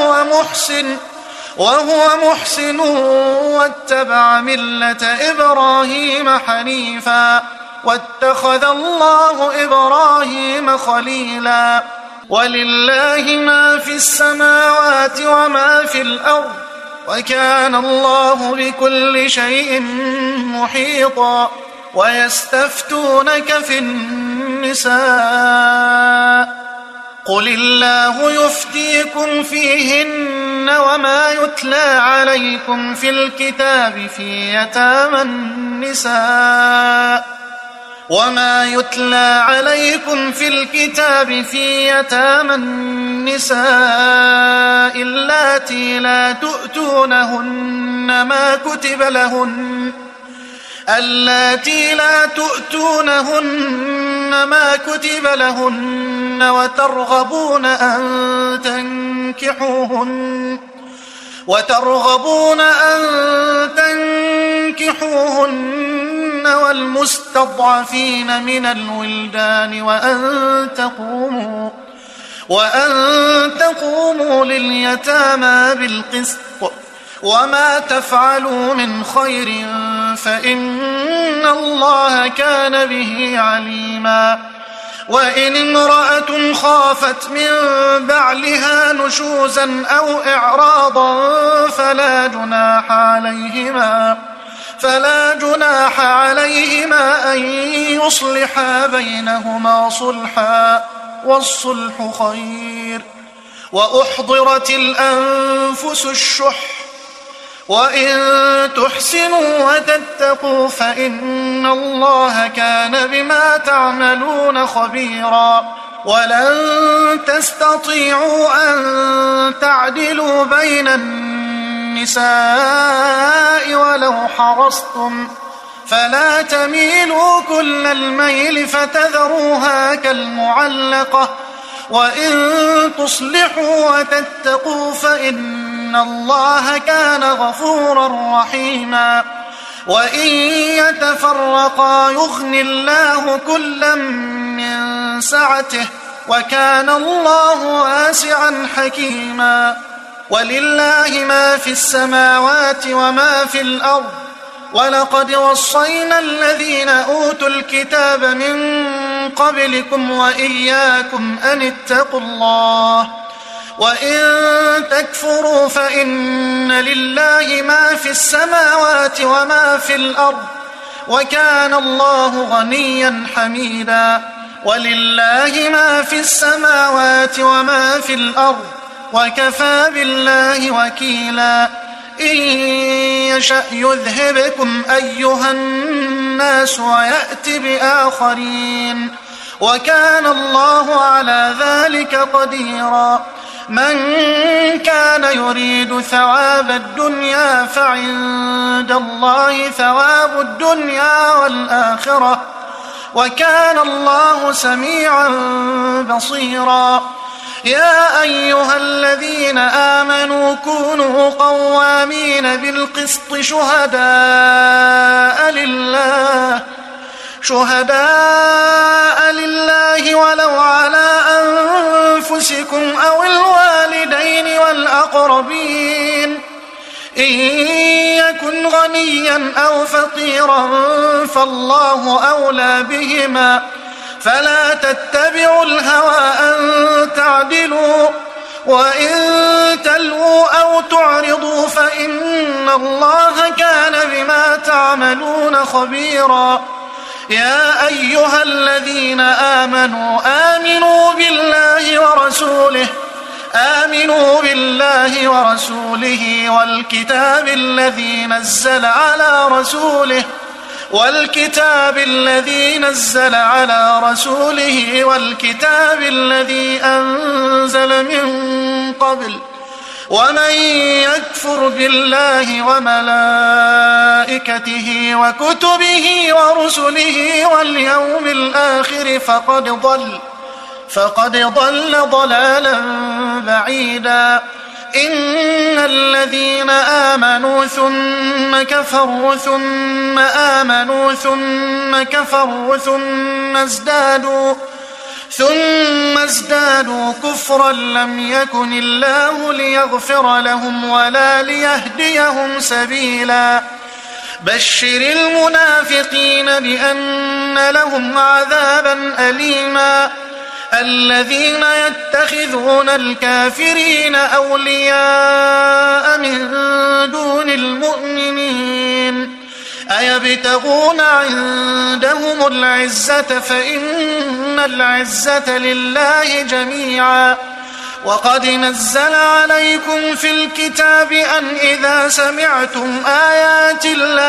وهو محسن واتبع ملة إبراهيم حنيفا واتخذ الله إبراهيم خليلا. ولله ما في السماوات وما في الأرض وكان الله بكل شيء محيطا. ويستفتونك في النساء قل الله يفتيكم فيهن وما يتلى عليكم في الكتاب في يتامى النساء اللاتي لا تؤتونهن ما كتب لهن وترغبون أن تنكحوهن والمستضعفين من الولدان وأن تقوموا لليتامى بالقسط وما تفعلوا من خير فإن الله كان به عليما. وإن امرأة خافت من بعلها نشوزا أو إعراضا فلا جناح عليهما أن يصلحا بينهما صلحا، والصلح خير. وأحضرت الأنفس الشح، وإن تحسنوا وتتقوا فإن الله كان بما تعملون خبيرا. ولن تستطيعوا أن تعدلوا بين النساء ولو حرصتم، فلا تميلوا كل الميل فتذروها كالمعلقة. وإن تصلحوا وتتقوا فإن الله كان غفورا رحيما. وإن يتفرقا يغن الله كلا من سعته، وكان الله واسعا حكيما. ولله ما في السماوات وما في الأرض، ولقد وصينا الذين أوتوا الكتاب من قبلكم وإياكم أن اتقوا الله. وإن تكفروا فإن لله ما في السماوات وما في الأرض، وكان الله غنيا حميدا. ولله ما في السماوات وما في الأرض، وكفى بالله وكيلا. إن يشأ يذهبكم أيها الناس ويأت بآخرين، وكان الله على ذلك قديرا. من كان يريد ثواب الدنيا فعند الله ثواب الدنيا والآخرة، وكان الله سميعا بصيرا. يا أيها الذين آمنوا كونوا قوامين بالقسط شهداء لله ولو على أنفسكم أو الوالدين والأقربين. إن يكن غنيا أو فقيرا فالله أولى بهما، فلا تتبعوا الهوى أن تعدلوا. وإن تلووا أو تعرضوا فإن الله كان بما تعملون خبيرا. يا أيها الذين آمنوا آمنوا بالله ورسوله والكتاب الذي نزل على رسوله والكتاب الذي أنزل من قبل. ومن يكفر بالله وملائكته وكتبه ورسله واليوم الآخر فقد ضل ضلالا بعيدا. إن الذين آمنوا ثم كفروا ثم آمنوا ثم كفروا ثم ازدادوا كفرا لم يكن الله ليغفر لهم ولا ليهديهم سبيلا. بشر المنافقين بأن لهم عذابا أليما. الذين يتخذون الكافرين أولياء من دون المؤمنين أيبتغون عندهم العزة فإن العزة لله جميعا. وقد نزل عليكم في الكتاب أن إذا سمعتم آيات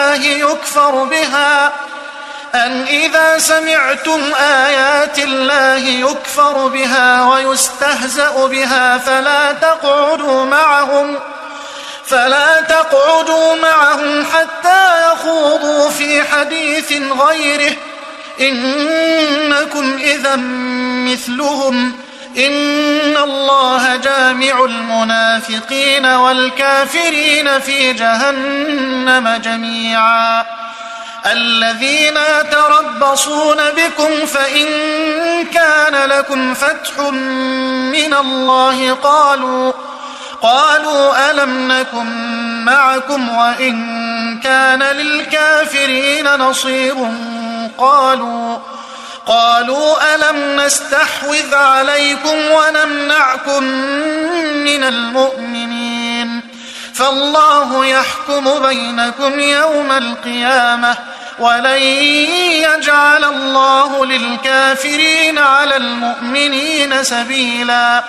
الله يكفر بها ويستهزأ بها فلا تقعدوا معهم حتى يخوضوا في حديث غيره إنكم إذا مثلهم. إن الله جامع المنافقين والكافرين في جهنم جميعا. الذين يتربصون بكم فإن كان لكم فتح من الله قالوا ألم نكن معكم وإن كان للكافرين نصير قالوا ألم نستحوذ عليكم ونمنعكم من المؤمنين فالله يحكم بينكم يوم القيامة ولن يجعل الله للكافرين على المؤمنين سبيلا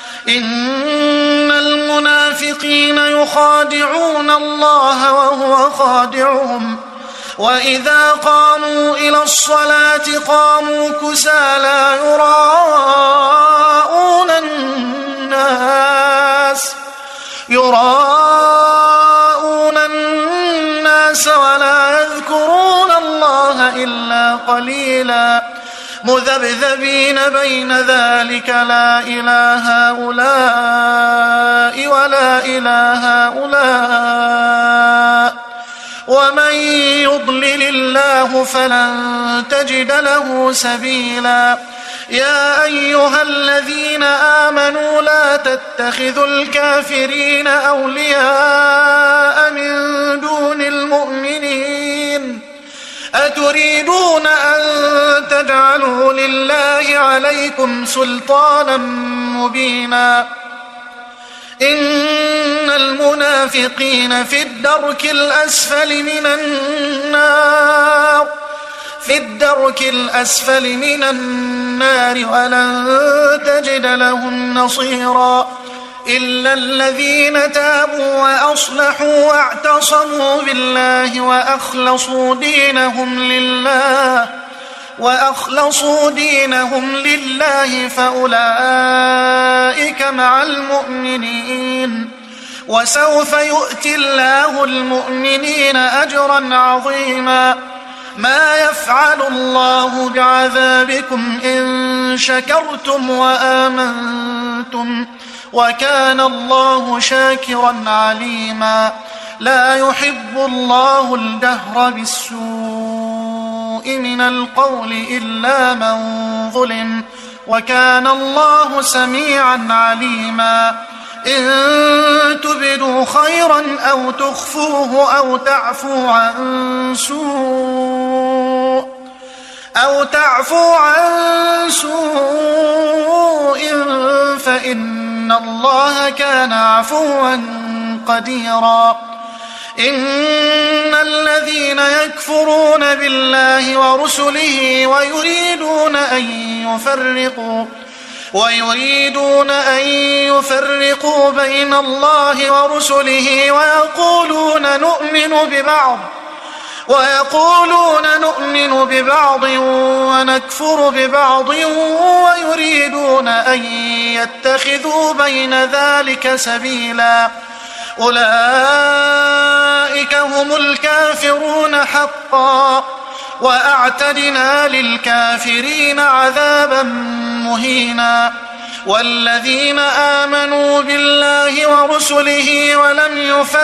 إن المنافقين يخادعون الله وهو خادعهم وإذا قاموا إلى الصلاة قاموا كسالى يراءون الناس ولا يذكرون الله إلا قليلا مذبذبين بين ذلك لا إله هؤلاء ولا إله هؤلاء ومن يضلل الله فلن تجد له سبيلا يا أيها الذين آمنوا لا تتخذوا الكافرين أولياء من دون المؤمنين أتريدون أن تجعلوا لله عليكم سلطانا مبينا إن المنافقين في الدرك الأسفل من النار ولن تجد لهم نصيرا إلا الذين تابوا وأصلحوا واعتصموا بالله وأخلصوا دينهم لله فأولئك مع المؤمنين وسوف يؤتي الله المؤمنين أجرا عظيما ما يفعل الله بعذابكم إن شكرتم وآمنتم وكان الله شاكرا عليما لا يحب الله الجهر بالسوء من القول إلا من ظلم وكان الله سميعا عليما إن تبدوا خيرا أو تخفوه أو تعفوا عن سوء فإن الله كان عفوا قديرا إن الذين يكفرون بالله ورسله ويريدون أن يفرقوا بين الله ورسله ويقولون نؤمن ببعض ونكفر ببعض ويريدون أن يتخذوا بين ذلك سبيلا أولئك هم الكافرون حقا وأعتدنا للكافرين عذابا مهينا والذين آمنوا بالله ورسله ولم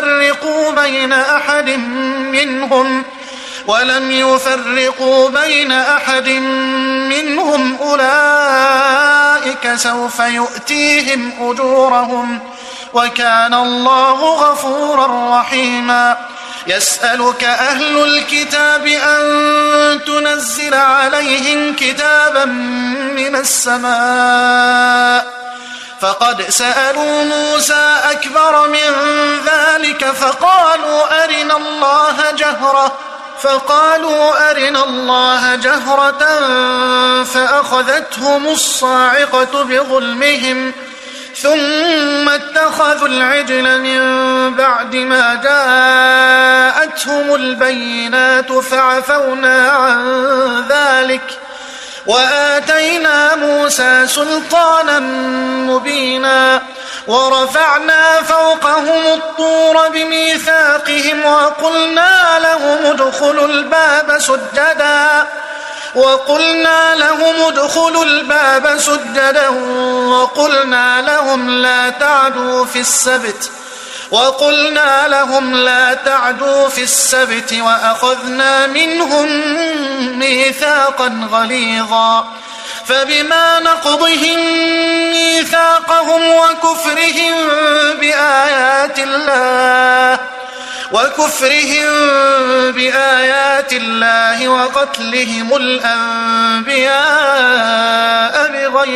يفرقوا بين أحد منهم أولئك سوف يؤتيهم أجورهم وكان الله غفورا رحيما يسألك أهل الكتاب أن تنزل عليهم كتابا من السماء فقد سألوا موسى أكبر من ذلك فقالوا أرنا الله جهرة فأخذتهم الصاعقة بظلمهم ثم اتخذوا العجل من بعد ما جاءتهم البينات فعفونا عن ذلك وآتينا موسى سلطانا مبينا ورفعنا فوقهم الطور بميثاقهم وقلنا لهم ادخلوا الباب سجدا وقلنا لهم لا تعدوا في السبت وأخذنا منهم ميثاقا غليظا فبما نقضهم ميثاقهم وكفرهم بآيات الله وقتلهم الأنبياء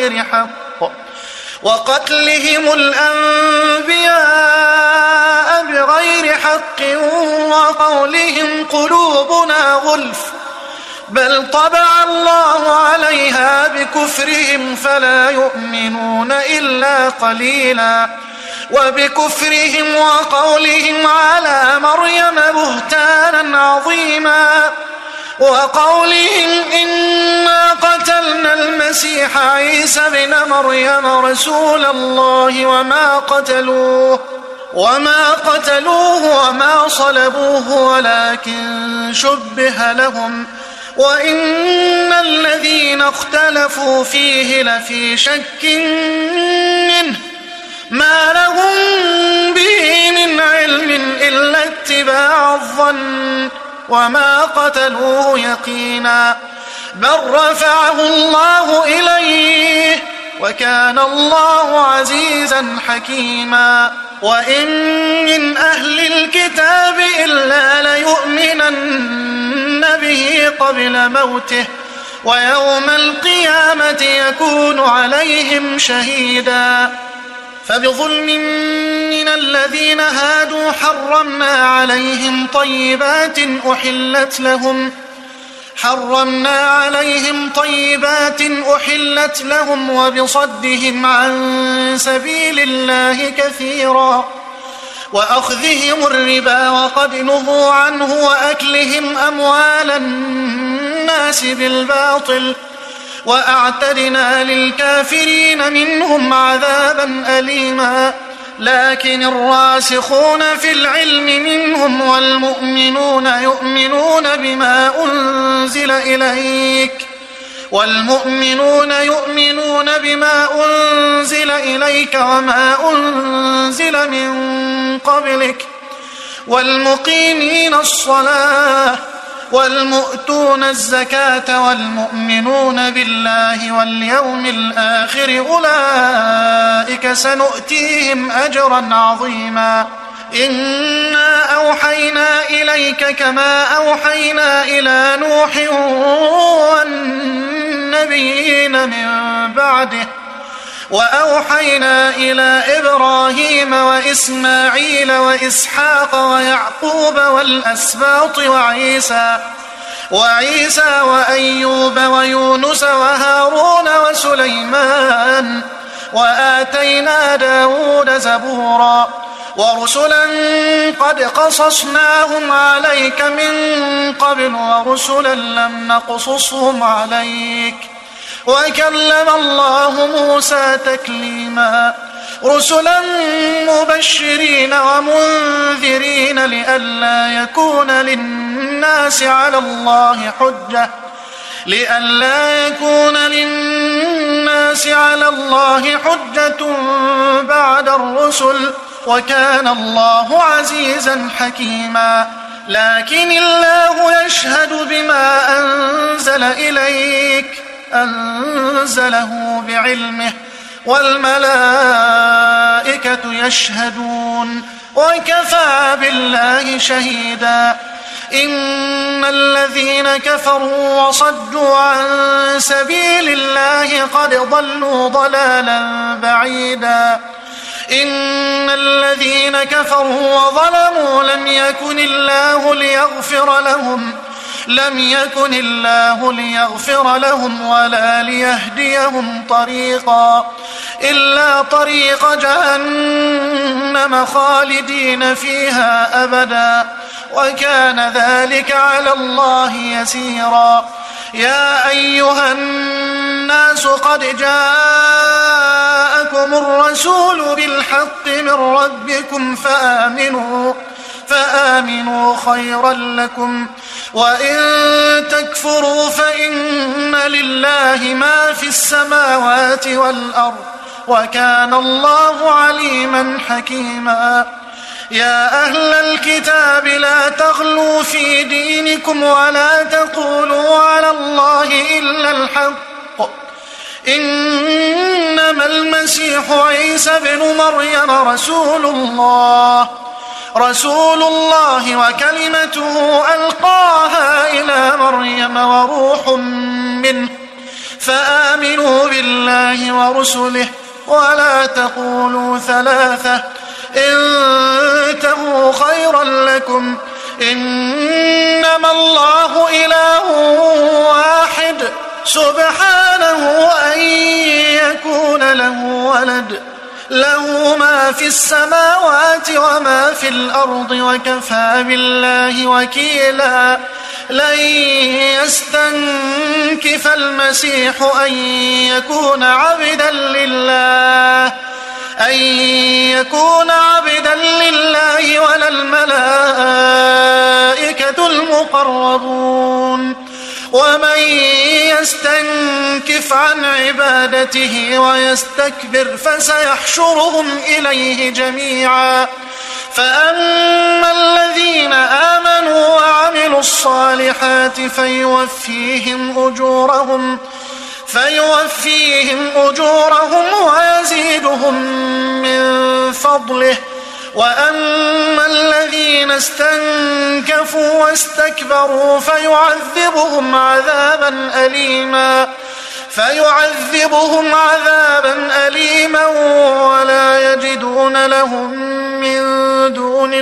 بغير حق وقولهم قلوبنا غلف بل طبع الله عليها بكفرهم فلا يؤمنون إلا قليلا وبكفرهم وقولهم على مريم بهتانا عظيما وقولهم إنا قتلنا المسيح عيسى ابن مريم رسول الله وما قتلوه وما صلبوه ولكن شبه لهم وإن الذين اختلفوا فيه لفي شك منه ما لهم به من علم إلا اتباع الظن وما قتلوه يقينا بل رفعه الله إليه وكان الله عزيزا حكيما وإن من أهل الكتاب إلا ليؤمنن به قبل موته ويوم القيامة يكون عليهم شهيدا فبظلم من الذين هادوا حرمنا عليهم طيبات أحلت لهم وبصدهم عن سبيل الله كثيرا وأخذهم الربا وقد نهوا عنه وأكلهم أموال الناس بالباطل وأعتدنا للكافرين منهم عذابا أليما لكن الراسخون في العلم منهم والمؤمنون يؤمنون بما أنزل إليك وما أنزل من قبلك والمقيمين الصلاة والمؤتون الزكاة والمؤمنون بالله واليوم الآخر أولئك سنؤتيهم أجرا عظيما إنا أوحينا إليك كما أوحينا إلى نوح والنبيين من بعده وأوحينا إلى إبراهيم وإسماعيل وإسحاق ويعقوب والأسباط وعيسى وأيوب ويونس وهارون وسليمان وآتينا داود زبورا ورسلا قد قصصناهم عليك من قبل ورسلا لم نقصصهم عليك وكلم الله موسى تكليما رسلا مبشرين ومنذرين لئلا يكون للناس على الله حجة بعد الرسل وكان الله عزيزا حكيما لكن الله يشهد بما أنزل إليك أنزله بعلمه والملائكة يشهدون وكفى بالله شهيدا إن الذين كفروا وصدوا عن سبيل الله قد ضلوا ضلالا بعيدا إن الذين كفروا وظلموا لم يكن الله ليغفر لهم ولا ليهديهم طريقا إلا طريق جهنم خالدين فيها أبدا وكان ذلك على الله يسيرا يا أيها الناس قد جاءكم الرسول بالحق من ربكم فآمنوا خيرا لكم وإن تكفروا فإن لله ما في السماوات والأرض وكان الله عليما حكيما يا أهل الكتاب لا تغلوا في دينكم ولا تقولوا على الله إلا الحق إنما المسيح عيسى بن مريم رسول الله وكلمته ألقاها إلى مريم وروح منه، فآمنوا بالله ورسله ولا تقولوا ثلاثة، انتهوا خيرا لكم، إنما الله إله واحد سبحانه أن يكون له ولد، له ما في السماوات وما في الأرض وكفى بالله وكيلا. لن يستنكف المسيح أن يكون عبدا لله ولا الملائكة المقربون، ومن يستنكف عن عبادته ويستكبر فسيحشرهم إليه جميعا. فأما الذين آمنوا وعملوا الصالحات فيوفيهم أجورهم ويزيدهم من فضله، وأما الذين استنكفوا واستكبروا فيعذبهم عذابا أليما ولا يجدون لهم من دون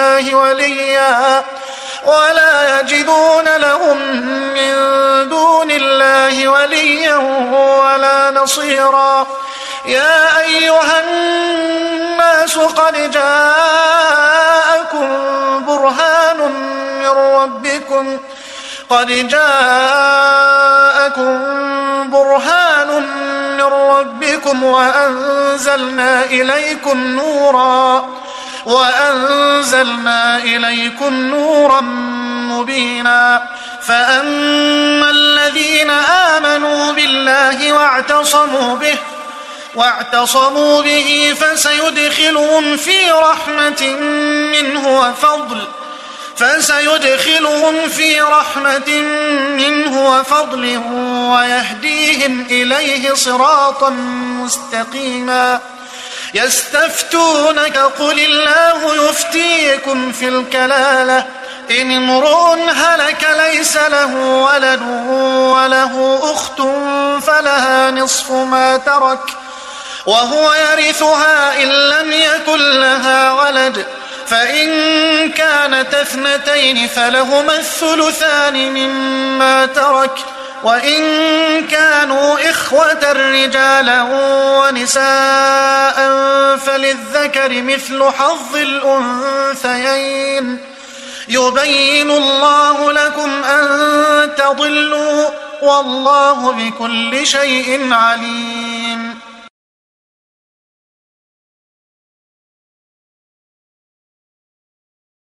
الله وليا ولا نصيرا. يا أيها الناس قد جاءكم برهان من ربكم وأنزلنا إليكم نورا مبينا. فأما الذين آمنوا بالله واعتصموا به فسيدخلهم في رحمة منه وفضل ويهديهم إليه صراطا مستقيما. يستفتونك قل الله يفتيكم في الكلالة، إن امرؤ هلك ليس له ولد وله أخت فلها نصف ما ترك وهو يرثها إن لم يكن لها ولد، فإن كانت اثنتين فلهما الثلثان مما ترك، وإن كانوا إخوة رجالا ونساء فللذكر مثل حظ الأنثيين. يبين الله لكم أن تضلوا والله بكل شيء عليم.